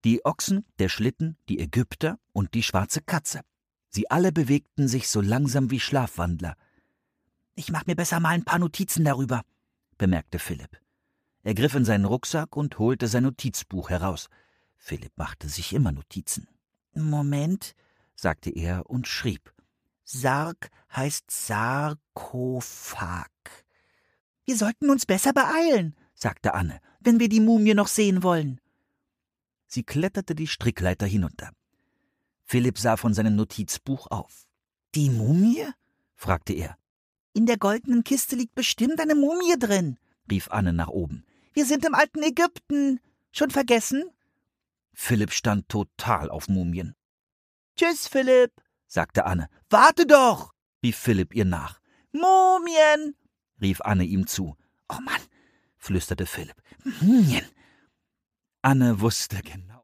Die Ochsen, der Schlitten, die Ägypter und die schwarze Katze. Sie alle bewegten sich so langsam wie Schlafwandler. »Ich mach mir besser mal ein paar Notizen darüber«, bemerkte Philipp. Er griff in seinen Rucksack und holte sein Notizbuch heraus. Philipp machte sich immer Notizen. »Moment«, sagte er und schrieb. »Sarg heißt Sarkophag.« »Wir sollten uns besser beeilen«, sagte Anne, »wenn wir die Mumie noch sehen wollen.« Sie kletterte die Strickleiter hinunter. Philipp sah von seinem Notizbuch auf. »Die Mumie?« fragte er. »In der goldenen Kiste liegt bestimmt eine Mumie drin«, rief Anne nach oben. »Wir sind im alten Ägypten. Schon vergessen?« Philipp stand total auf Mumien. »Tschüss, Philipp«, sagte Anne. »Warte doch«, rief Philipp ihr nach. »Mumien«, rief Anne ihm zu. »Oh Mann«, flüsterte Philipp. »Mumien.« Anne wusste genau,